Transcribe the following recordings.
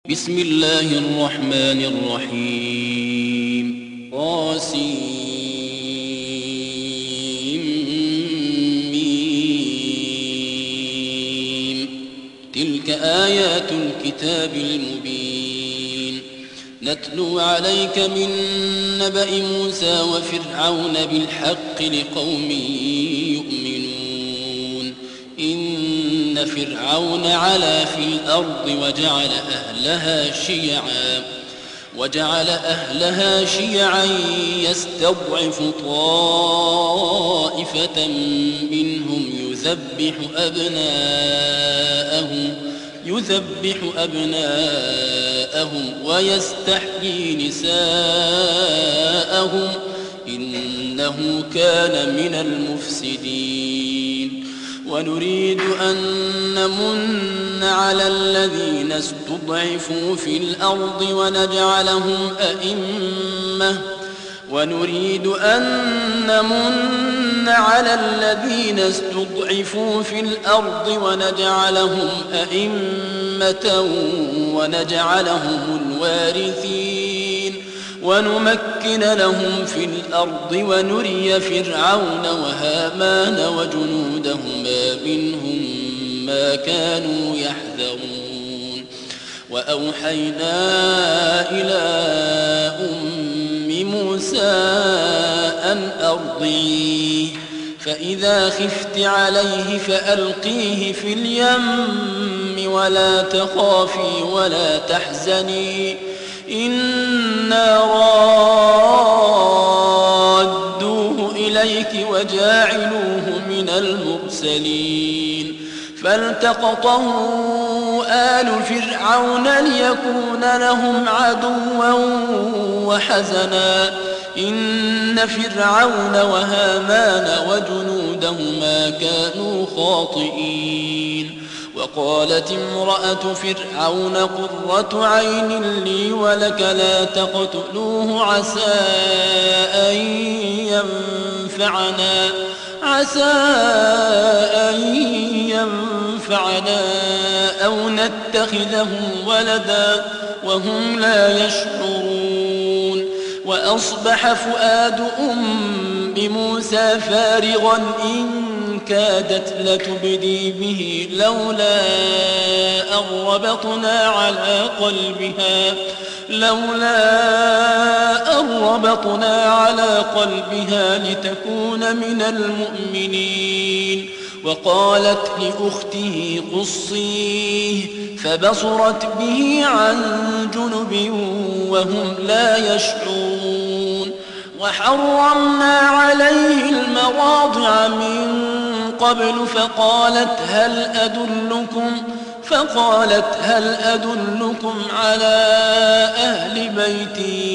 بسم الله الرحمن الرحيم تلك آيات الكتاب المبين نتلو عليك من نبأ موسى وفرعون بالحق لقوم يؤمنون إن فرعون علا في الأرض وجعل أهلها شيعا يستضعف طائفة منهم يذبح أبناءهم ويستحيي نساءهم إنه كان من المفسدين ونريد أن نمن على الذين استضعفوا في الأرض ونجعلهم أئمة ونجعلهم الوارثين ونمكن لهم في الأرض ونري فرعون وهامان وجنودهما منهم ما كانوا يحذرون وأوحينا إلى أم موسى أن أرضعيه فإذا خفت عليه فألقيه في اليم ولا تخافي ولا تحزني إنا رادوه إليك وجاعلوه من المرسلين فالتقطه آل فرعون ليكون لهم عدوا وحزنا إن فرعون وهامان وجنودهما كانوا خاطئين وقالت امرأة فرعون قرة عين لي ولك لا تقتلوه عسى أن ينفعنا أو نتخذه ولدا وهم لا يشعرون وأصبح فؤاد أم موسى فارغا إن كادت لتبدي به لولا أن ربطنا على قلبها لتكون من المؤمنين وقالت لأخته قصيه فبصرت به عن جنب وهم لا يشعرون وحرمنا عليه المراضع من قبل فقالت هل أدلكم على أهل بيت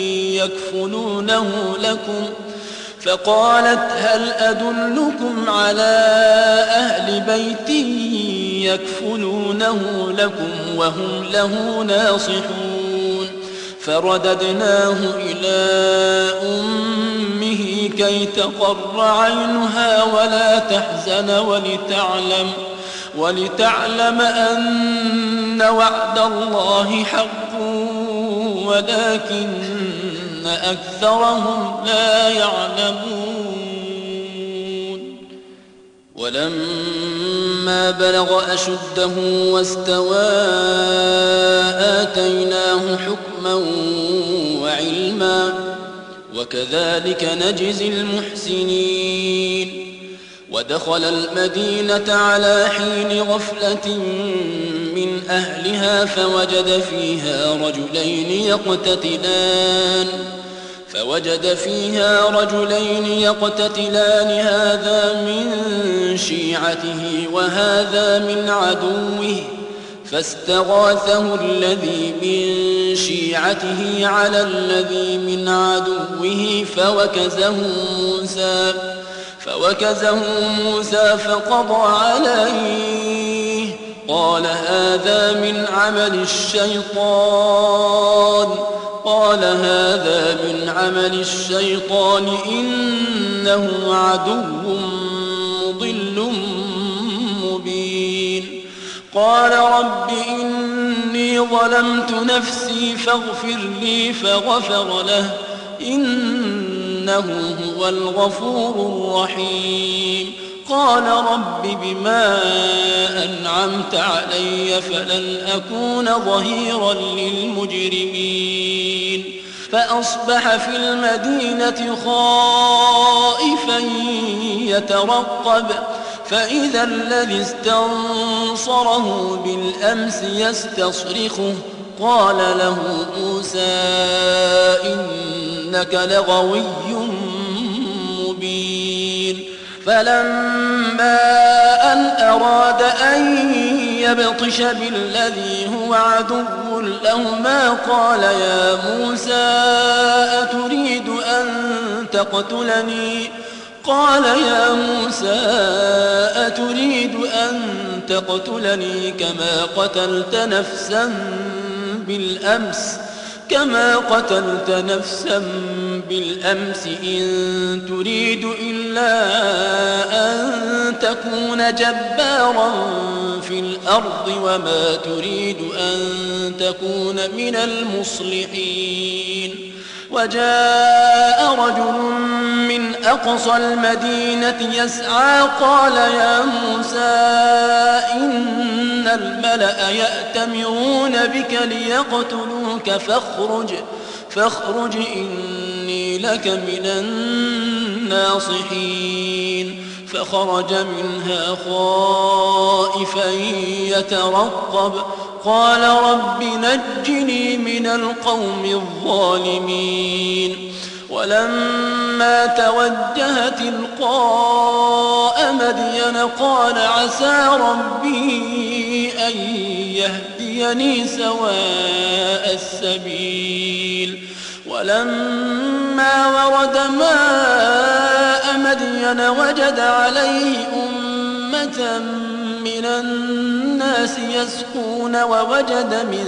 يكفلونه لكم وهم له ناصحون فرددناه إلى أمه كي تقر عينها ولا تحزن ولتعلم أن وعد الله حق ولكن أكثرهم لا يعلمون ولما بلغ أشده واستوى آتيناه حكما وعلما وكذلك نجزي المحسنين ودخل المدينة على حين غفلة من أهلها فوجد فيها رجلين يقتتلان هذا من شيعته وهذا من عدوه فاستغاثه الذي من شيعته على الذي من عدوه فوكزه موسى فقضى عليه قال هذا من عمل الشيطان إنه عدو مضل مبين قال رب إني إني ظلمت نفسي فاغفر لي فغفر له إنه هو الغفور الرحيم قال رب بما أنعمت علي فلن أكون ظهيرا للمجرمين فأصبح في المدينة خائفا يترقب فإذا الذي استنصره بالأمس يستصرخه قال له موسى إنك لغوي مبين فلما أن أراد أن يبطش بالذي هو عدو لهما قال يا موسى أتريد أن تقتلني كما قتلت نفسا بالأمس إن تريد إلا أن تكون جبارا في الأرض وما تريد أن تكون من المصلحين وجاء رجل من أقصى المدينة يسعى قال يا موسى إن الملأ يأتمرون بك ليقتلوك فاخرج إني لك من الناصحين فخرج منها خائفا يترقب قال رب نجني من القوم الظالمين ولما توجه تلقاء مدين قال عسى ربي أن يهديني سواء السبيل ولما ورد ماء مدين وجد عليه أمة من الناس يسقون ووجد من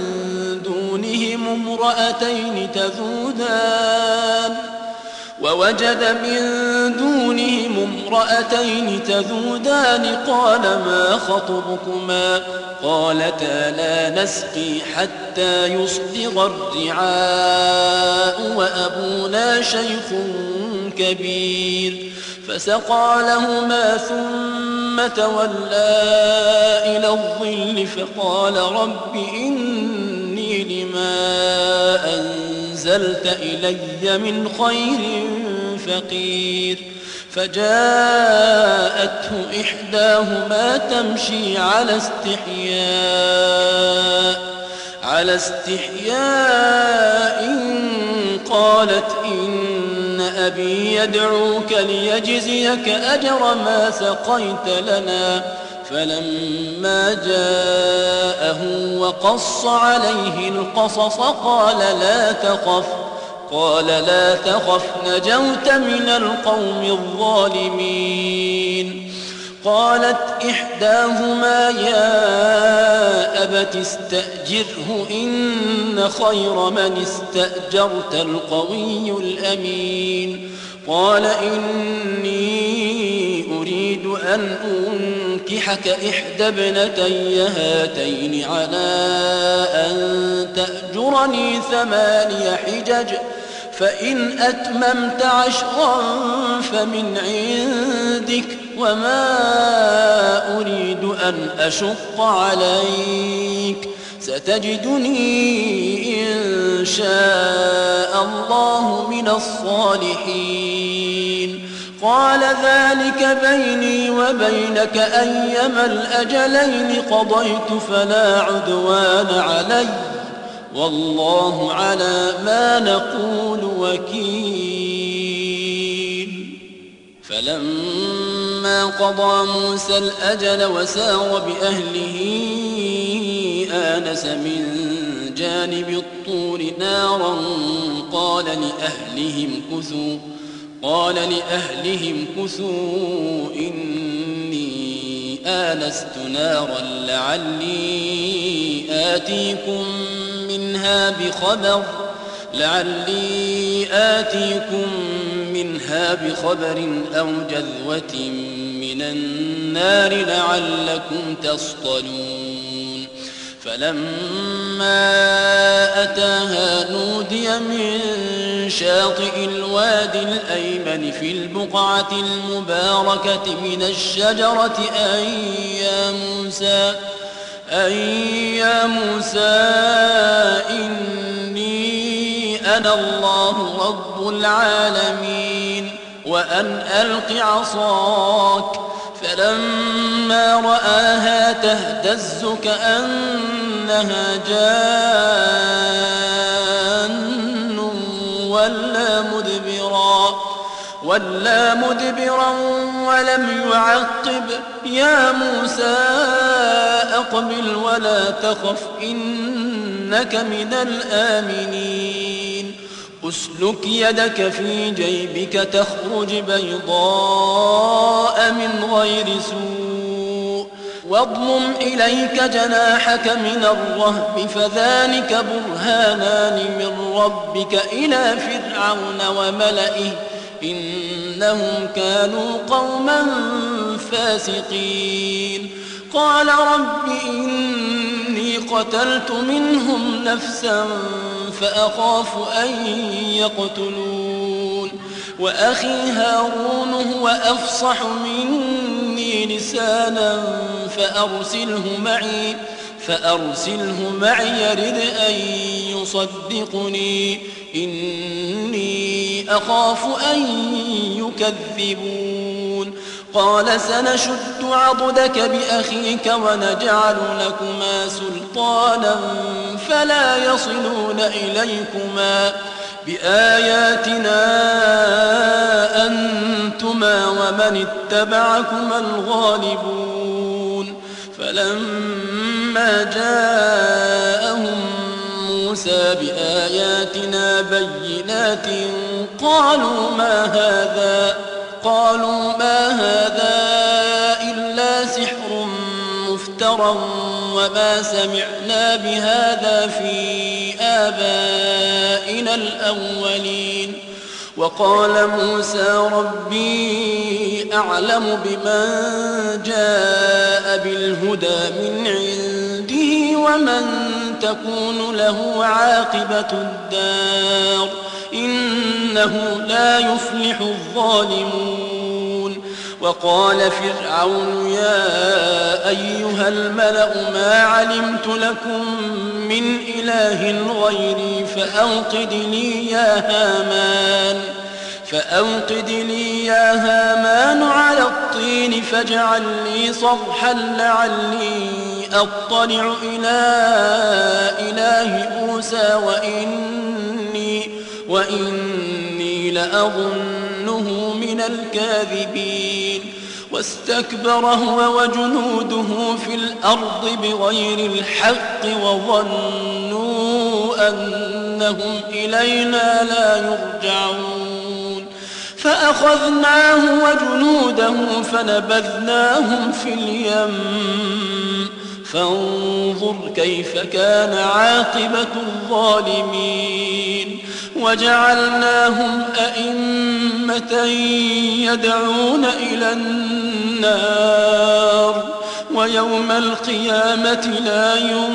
دونهم امرأتين تذودان قال ما خطبكما قالتا لا نسقي حتى يصدر الرعاء وأبونا شيخ كبير فسقى لهما ثم تولى إلى الظل فقال رب إني لما أنزلت إلي من خير فقير فجاءته إحداهما تمشي على استحياء قالت إن أبي يدعوك ليجزيك أجر ما سقيت لنا فلما جاءه وقص عليه القصص قال لا تخف نجوت من القوم الظالمين قالت إحداهما يا أبت استأجره إن خير من استأجرت القوي الأمين قال إني أريد أن أنكحك إحدى ابنتي هاتين على أن تأجرني 8 حجج فإن أتممت 10 فمن عندك وما أريد أن أشق عليك ستجدني إن شاء الله من الصالحين قال ذلك بيني وبينك أيما الأجلين قضيت فلا عدوان علي والله على ما نقول وكيل فلما قضى موسى الأجل وسار بأهله آنس من جانب الطور نارا قال لأهلهم كثوا إني آنست نارا لعلي آتيكم منها بخبر أو جذوة من النار لعلكم تصطلون فلما أتاها نودي من شاطئ الوادي الأيمن في البقعة المباركة من الشجرة أن يا موسى إني أنا الله رب العالمين وأن ألق عصاك. فلما رآها تهتز كأنها جان ولا مدبرا ولم يعقب. يا موسى أقبل ولا تخف إنك من الآمنين. أسلك يدك في جيبك تخرج بيضاء من غير سوء واضمم إليك جناحك من الرهب فذلك برهانان من ربك إلى فرعون وملئه إنهم كانوا قوما فاسقين. قال رب إني قتلت منهم نفسا فأخاف أن يقتلون وأخي هارون هو أفصح مني لسانا فأرسله معي يرد أن يصدقني إني أخاف أن يكذبون. قال سنشد عضدك بأخيك ونجعل لكما سلطانا فلا يصلون إليكما بآياتنا أنتما ومن اتبعكما الغالبون. فلما جاءهم موسى بآياتنا بينات قالوا ما هذا إلا سحر مفترى وما سمعنا بهذا في آبائنا الأولين. وقال موسى ربي أعلم بمن جاء بالهدى من عنده ومن تكون له عاقبة الدار إنه لا يفلح الظالمون. وقال فرعون يا أيها الملأ ما علمت لكم من إله غيري فأوقد لي يا هامان على الطين فاجعل لي صرحا لعلي أطلع إلى إله موسى وإني لأظنه من الكاذبين. واستكبر هو وجنوده في الأرض بغير الحق وظنوا أنهم إلينا لا يرجعون. فأخذناه وجنوده فنبذناهم في اليم فانظر كيف كان عاقبة الظالمين. وجعلناهم أئمة يدعون إلى النار ويوم القيامة لا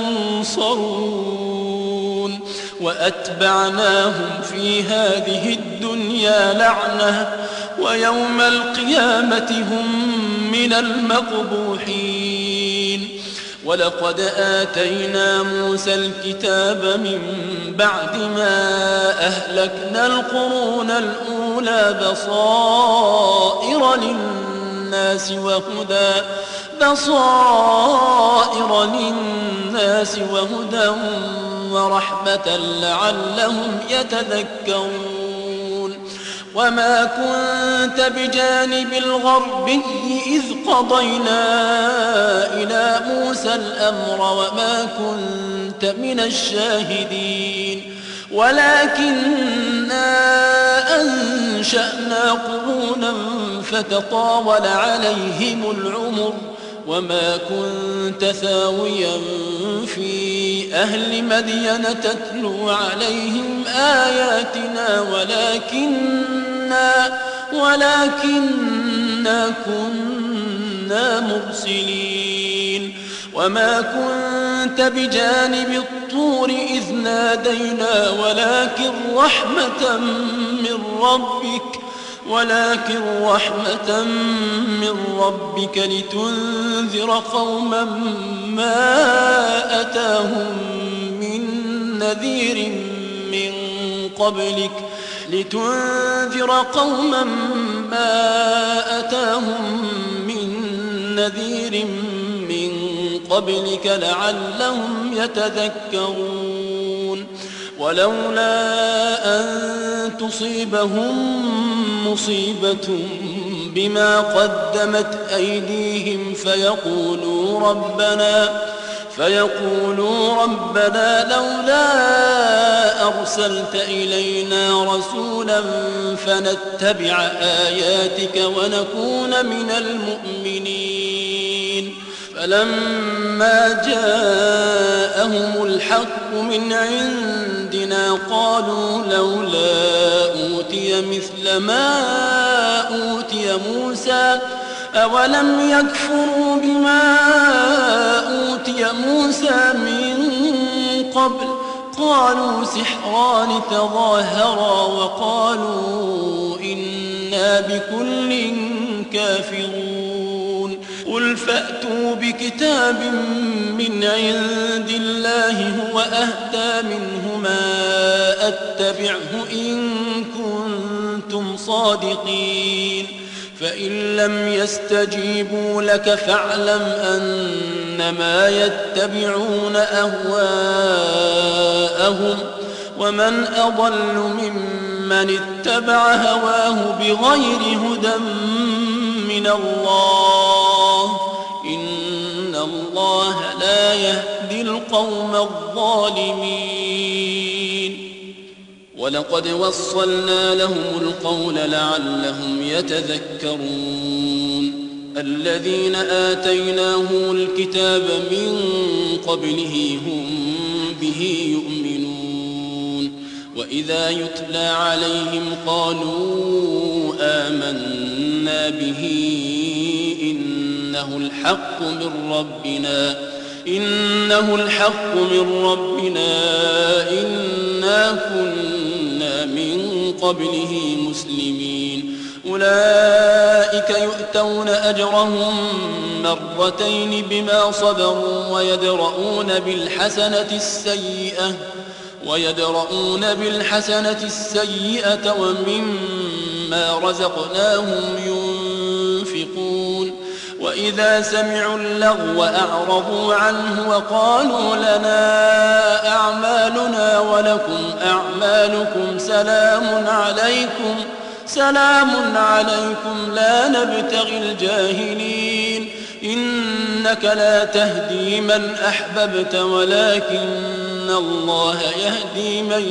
ينصرون. وأتبعناهم في هذه الدنيا لعنة ويوم القيامة هم من المقبوحين. ولقد آتينا موسى الكتاب من بعد ما أهلكنا القرون الأولى بصائر للناس وهدى ورحمة لعلهم يتذكرون. وما كنت بجانب الغربي إذ قضينا إلى موسى الأمر وما كنت من الشاهدين ولكننا أنشأنا قرونا فتطاول عليهم العمر وما كنت ثاويا في أهل مدين تتلو عليهم آياتنا ولكننا كنا مرسلين. وما كنت بجانب الطور إذ نادينا ولكن رحمة من ربك لتنذر قوما ما أتاهم من نذير من قبلك لعلهم يتذكرون ولولا أن تصيبهم مصيبة بما قدمت أيديهم فيقولوا ربنا لولا أرسلت إلينا رسولا فنتبع آياتك ونكون من المؤمنين فلما جاءهم الحق من عندنا قالوا لولا أوتي مثل ما أوتي موسى أولم يكفروا بما أوتي موسى من قبل قالوا سحران تظاهرا وقالوا إنا بكل كافرون قل فأتوا بكتاب من عند الله هو أهدى منهما أتبعه إن كنتم صادقين فإن لم يستجيبوا لك فاعلم أنما يتبعون أهواءهم ومن أضل ممن اتبع هواه بغير هدى من الله إن الله لا يهدي القوم الظالمين ولقد وصلنا لهم القول لعلهم يتذكرون الذين آتيناهم الكتاب من قبله هم به يؤمنون وإذا يتلى عليهم قالوا آمنا به إنه الحق من ربنا إنا كنا من قبله مسلمين أولئك يؤتون أجرهم مرتين بما صبروا ويدرؤون بالحسنة السيئة ومما رزقناهم ينفقون وإذا سمعوا اللغو أعرضوا عنه وقالوا لنا أعمالنا ولكم أعمالكم سلام عليكم لا نبتغي الجاهلين إنك لا تهدي من أحببت ولكن الله يهدي من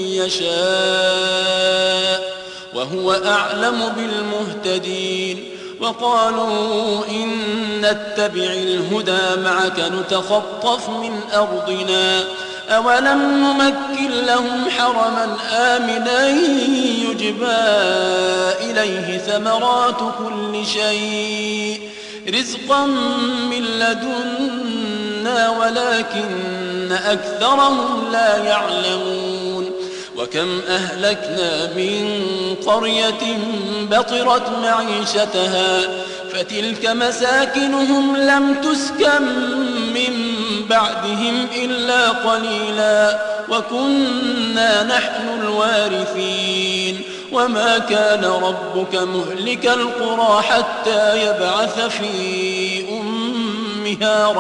يشاء وهو أعلم بالمهتدين وقالوا إن نتبع الهدى معك نتخطف من أرضنا أولم نمكن لهم حرما آمنا يجبى إليه ثمرات كل شيء رزقا من لدنا ولكن أكثرهم لا يعلمون وكم أهلكنا من قرية بطرت معيشتها فتلك مساكنهم لم تسكن من بعدهم إلا قليلا وكنا نحن الوارثين وما كان ربك مهلك القرى حتى يبعث في أمها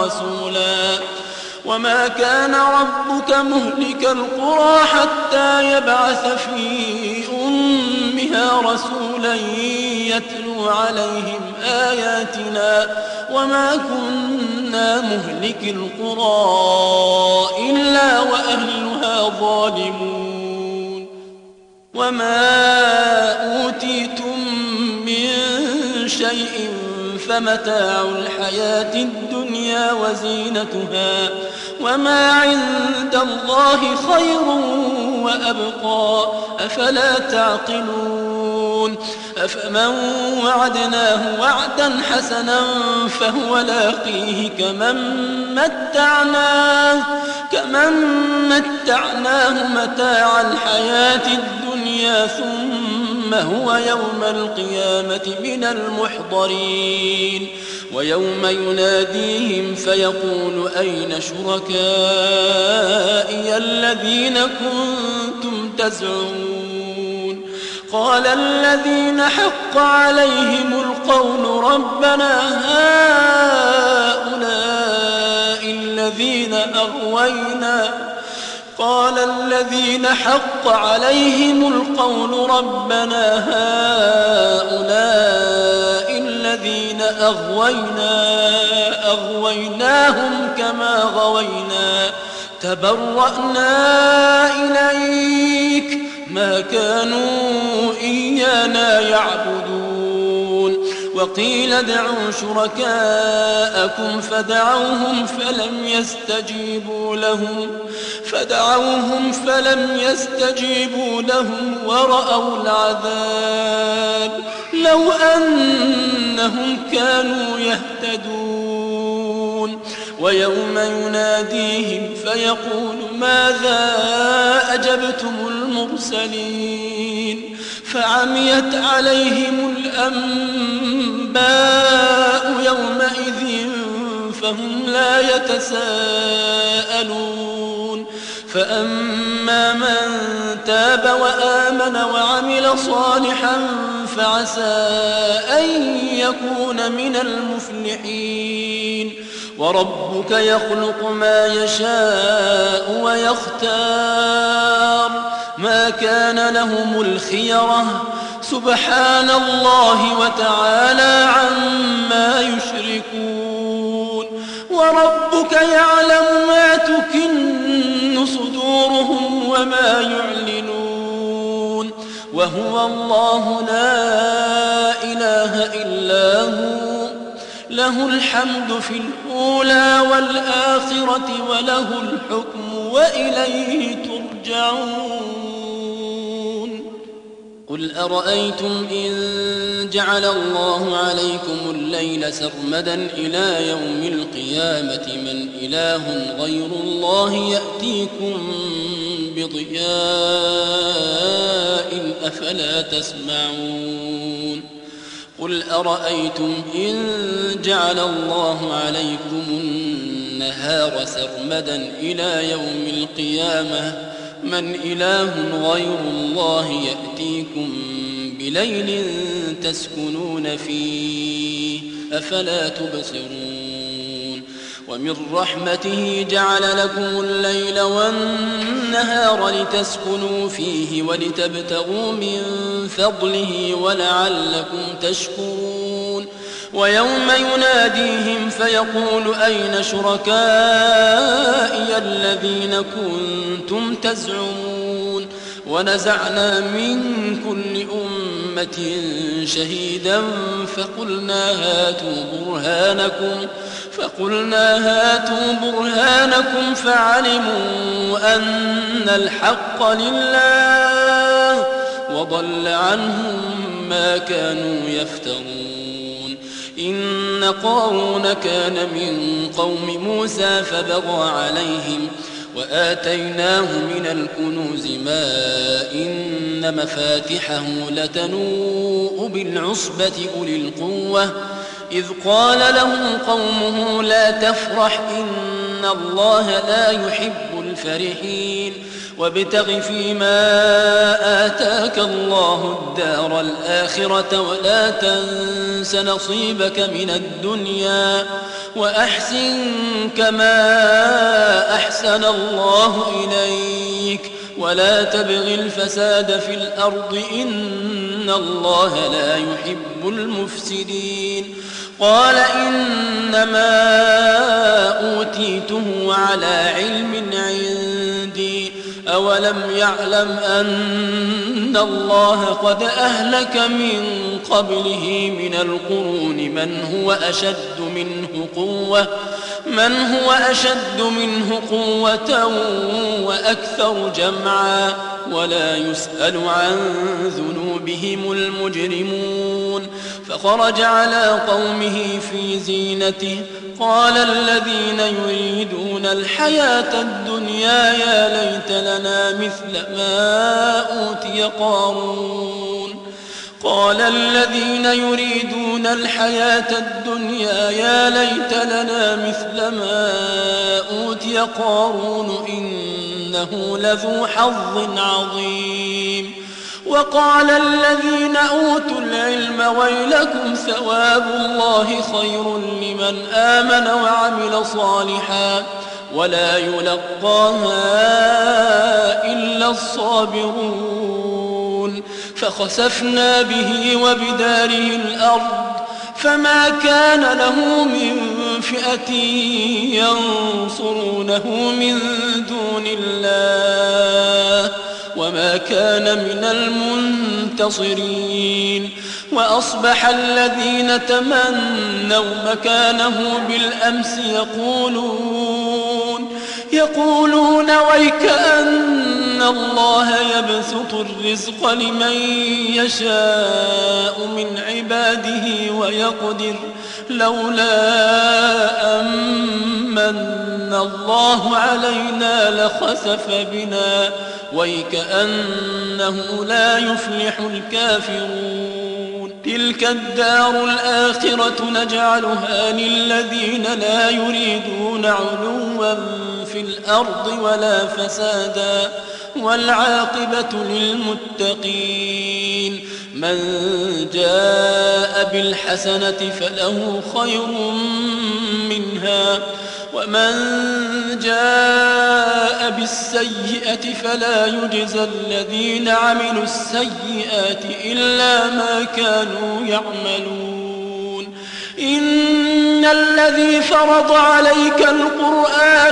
رسولا يتلو عليهم آياتنا وما كنا مهلك القرى إلا وأهلها ظالمون وما أوتيتم من شيء فمتاع الحياة الدنيا وزينتها وما عند الله خير وأبقى أفلا تعقلون أفمن وعدناه وعدا حسنا فهو لاقيه كمن متعناه متاع الحياة الدنيا ثم هو يوم القيامة من المحضرين ويوم يناديهم فيقول أين شركائي الذين كنتم تزعمون قال الذين حق عليهم القول ربنا هؤلاء الذين أغويناهم كما غوينا تبرأنا إليك ما كانوا إيانا يعبدون وقيل ادعوا شركاءكم فدعوهم فلم يستجيبوا لهم ورأوا العذاب لو أنهم كانوا يهتدون ويوم يناديهم فيقول ماذا أجبتم المرسلين فعميت عليهم الأنباء يومئذ فهم لا يتساءلون فأما من تاب وآمن وعمل صالحا فعسى أن يكون من المفلحين وربك يخلق ما يشاء ويختار ما كان لهم الخيرة سبحان الله وتعالى عما يشركون وربك يعلم ما تكن صدورهم وما يعلنون وهو الله لا إله إلا هو له الحمد في الأولى والآخرة وله الحكم وإليه ترجعون قل أرأيتم إن جعل الله عليكم الليل سرمدا إلى يوم القيامة من إله غير الله يأتيكم بضياء أفلا تسمعون قل أرأيتم إن جعل الله عليكم النهار سرمدا إلى يوم القيامة من إله غير الله يأتيكم بليل تسكنون فيه أفلا تبصرون ومن رحمته جعل لكم الليل والنهار لتسكنوا فيه ولتبتغوا من فضله ولعلكم تشكرون ويوم يناديهم فيقول أين شركائي الذين كنتم تزعمون ونزعنا من كل أمة شهيدا فقلنا هاتوا برهانكم فعلموا أن الحق لله وضل عنهم ما كانوا يفترون إن قارون كان من قوم موسى فبغى عليهم وآتيناه من الكنوز ما إن مفاتحه لتنوء بالعصبة أولي القوة إذ قال له قومه لا تفرح إن الله لا يحب الفرحين وابتغ فيما آتاك الله الدار الآخرة ولا تنس نصيبك من الدنيا وأحسن كما أحسن الله إليك ولا تبغ الفساد في الأرض إن الله لا يحب المفسدين قال إنما أوتيته على علم عندي أولم يعلم أن الله قد أهلك من قبله من القرون من هو أشد منه من هو أشد منه قوة وأكثر جمعا ولا يسأل عن ذنوبهم المجرمون فخرج على قومه في زينته قال الذين يريدون الحياة الدنيا يا ليت لنا مثل ما أوتي قارون قال الذين يريدون الحياة الدنيا يا ليت لنا مثل ما أوتي قارون إنه لذو حظ عظيم وقال الذين أوتوا العلم ويلكم ثواب الله خير لمن آمن وعمل صالحا ولا يلقاها إلا الصابرون فخسفنا به وبداره الأرض فما كان له من فئة ينصرونه من دون الله وما كان من المنتصرين وأصبح الذين تمنوا مكانه بالأمس يقولون ويكأن الله يبسط الرزق لمن يشاء من عباده ويقدر لولا أمن الله علينا لخسف بنا ويكأنه لا يفلح الكافرون تلك الدار الآخرة نجعلها للذين لا يريدون علوا في الأرض ولا فسادا والعاقبة للمتقين من جاء بالحسنة فله خير منها ومن جاء بالسيئة فلا يجزى الذين عملوا السيئات إلا ما كانوا يعملون إن الذي فرض عليك القرآن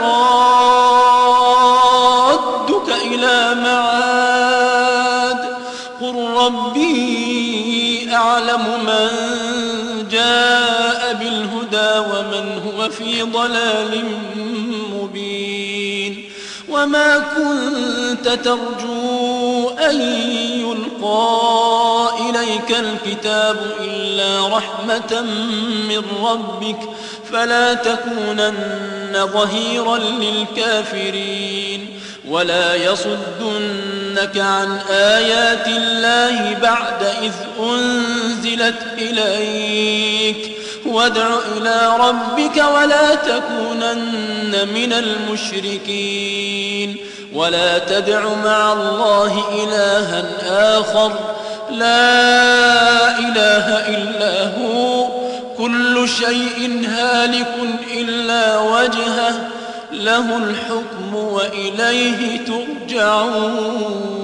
لرادك إلى معاد قل ربي أعلم من جاء بالهدى ومن هو في ضلال مبين وما كنت ترجو أن يلقى إليك الكتاب إلا رحمة من ربك فلا تكونن ظهيرا للكافرين ولا يصدنك عن آيات الله بعد إذ أنزلت إليك وادع إلى ربك ولا تكونن من المشركين ولا تدع مع الله إلها آخر لا إله إلا هو كل شيء هالك إلا وجهه له الحكم وإليه ترجعون